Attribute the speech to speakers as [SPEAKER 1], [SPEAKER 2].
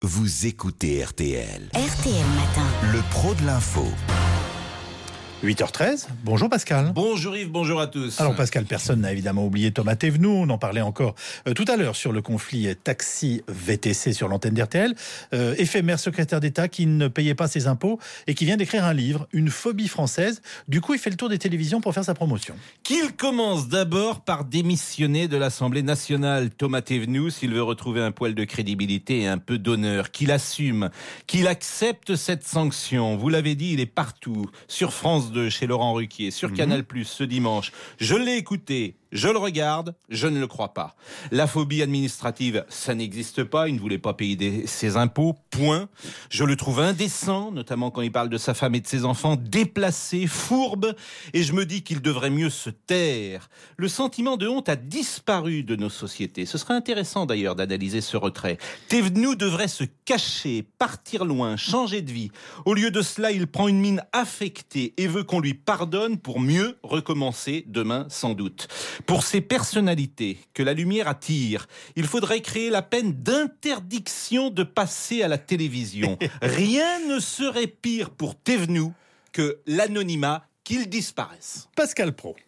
[SPEAKER 1] Vous écoutez RTL.
[SPEAKER 2] RTL Matin.
[SPEAKER 1] Le pro de l'info.
[SPEAKER 3] 8h13, bonjour Pascal.
[SPEAKER 4] Bonjour Yves, bonjour à tous.
[SPEAKER 3] Alors Pascal, personne n'a évidemment oublié Thomas Thévenoud, on en parlait encore tout à l'heure sur le conflit taxi-VTC sur l'antenne d'RTL. Éphémère secrétaire d'État qui ne payait pas ses impôts et qui vient d'écrire un livre, Une phobie française. Du coup, il fait le tour des télévisions pour faire sa promotion.
[SPEAKER 4] Qu'il commence d'abord par démissionner de l'Assemblée nationale, Thomas Thévenoud, s'il veut retrouver un poil de crédibilité et un peu d'honneur, qu'il assume, qu'il accepte cette sanction. Vous l'avez dit, il est partout, sur France 2, chez Laurent Ruquier, sur Canal+, ce dimanche. Je l'ai écouté, je le regarde, je ne le crois pas. La phobie administrative, ça n'existe pas, il ne voulait pas payer ses impôts, point. Je le trouve indécent, notamment quand il parle de sa femme et de ses enfants, déplacé, fourbe, et je me dis qu'il devrait mieux se taire. Le sentiment de honte a disparu de nos sociétés. Ce serait intéressant d'ailleurs d'analyser ce retrait. Thévenoud devrait se cacher, partir loin, changer de vie. Au lieu de cela, il prend une mine affectée et veut qu'on lui pardonne pour mieux recommencer demain sans doute. Pour ces personnalités que la lumière attire, il faudrait créer la peine d'interdiction de passer à la télévision. Rien ne serait pire pour Thévenoud que l'anonymat, qu'il disparaisse.
[SPEAKER 3] Pascal Pro.